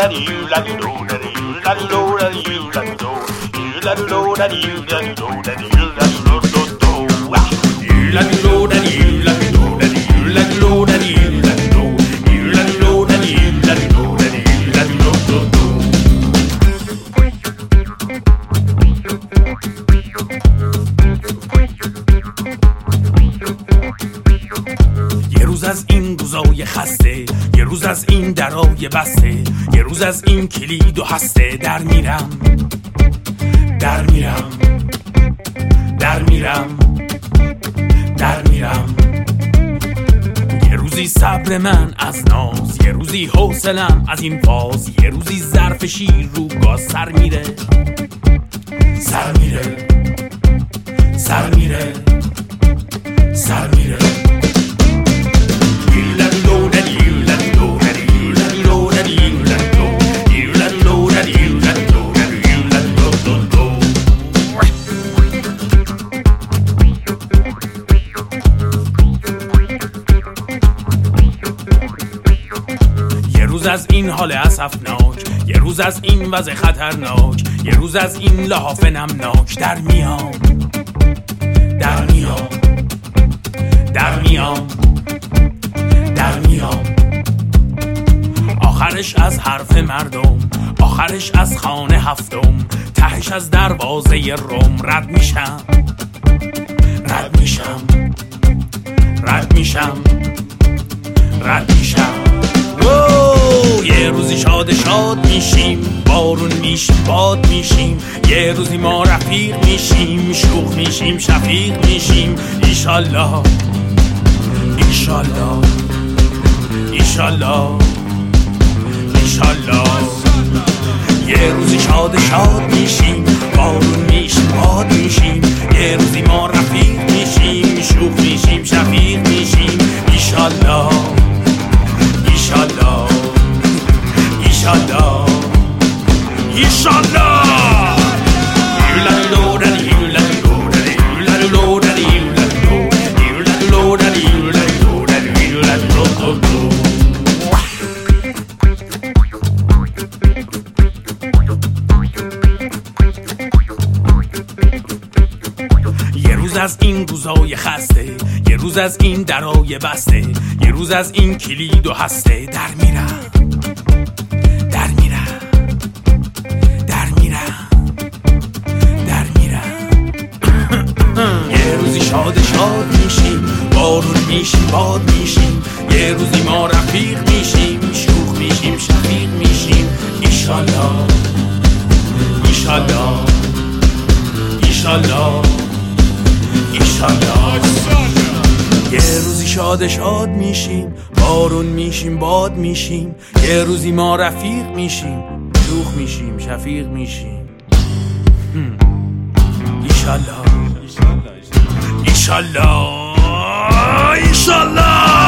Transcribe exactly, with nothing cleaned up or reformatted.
یه روز از این روزای خسته، یه روز از این درای بسته، یه روز از این کلید و هسته، در میرم در میرم در میرم در میرم. یه روزی صبر من از ناز، یه روزی حوصلم از این فاز، یه روزی ظرف شیر رو گاز سر میره سر میره سر میره سر میره. یه روز از این حال اسفناک، یه روز از این وضع خطرناک، یه روز از این لحاف نمناک، در میام در میام در میام در میام. آخرش از حرف مردم، آخرش از خانه هفتم، تهش از دروازه روم رد میشم رد میشم رد میشم رد میشم. یه روزی شاد شاد میشیم، بارون میشیم باد میشیم، یه روزی ما رفیق میشیم، شوخ میشیم شفیق میشیم. ایشالله ایشالله ایشالله ایشالله. یه روزی شاد شاد میشیم، بارون میشیم باد میشیم، یه روزی ما رفیق میشیم، شوخ میشیم شفیق میشیم. ایشالله ایشالله ایشالله ایشالله. یه روز از این روزای خسته، یه روز از این درای بسته، یه روز از این کلید و هسته، در میرم در میرم در میرم در میرم. یه روزی شاد شاد میشیم، بارون میشیم باد میشیم، یه روزی ما رفیق میشیم، شوخ میشیم شفیق میشیم. ایشالله ایشالله ایشالله ایشالله. یه روزی شاد شاد میشیم، بارون میشیم باد میشیم، یه روزی ما رفیق میشیم، شوخ میشیم شفیق میشیم. ایشالله ایشالله ایشالله.